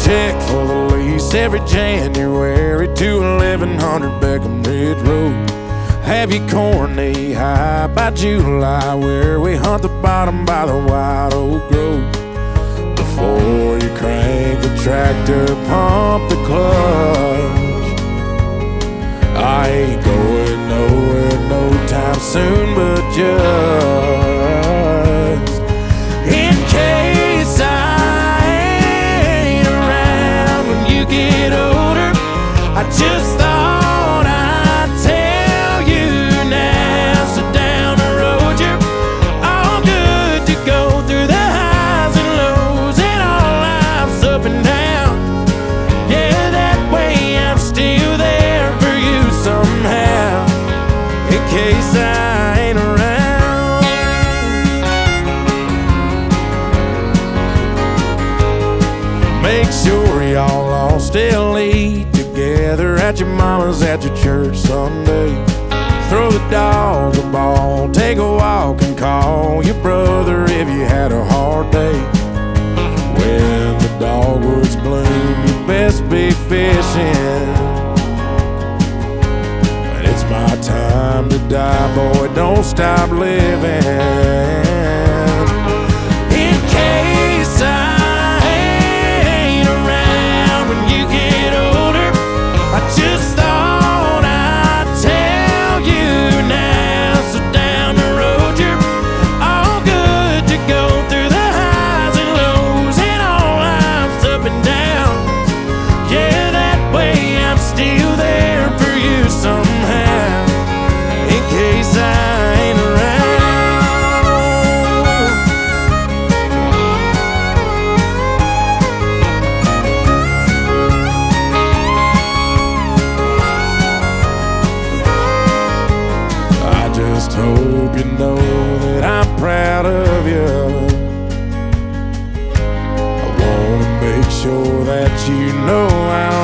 check for the lease every January to 1100 Beckham Ridge Road. Have you corn knee high by July, where we hunt the bottom by the White Oak Grove. Before you crank the tractor, pump the clutch. I ain't going nowhere no time soon, but just in case I ain't around when you get older, I just thought I'd tell you now. So down the road you're all good to go, through the highs and lows and all life's up and down. Yeah, that way I'm still there for you somehow, in case I ain't around. Make sure y'all all still eat together at your mama's, at your church Sunday. Throw the dog a ball, take a walk and call your brother if you had a hard day. When the dogwoods bloom, you best be fishing. When it's my time to die, boy, don't stop living. In case I ain't around when you get older, I just thought I'd tell you now. So down the road you're all good to go, through the highs and lows and all life's up and downs. Yeah, that way I'm still there for you somehow, in case I ain't around. I just hope you know that I'm proud of you. I wanna make sure that you know how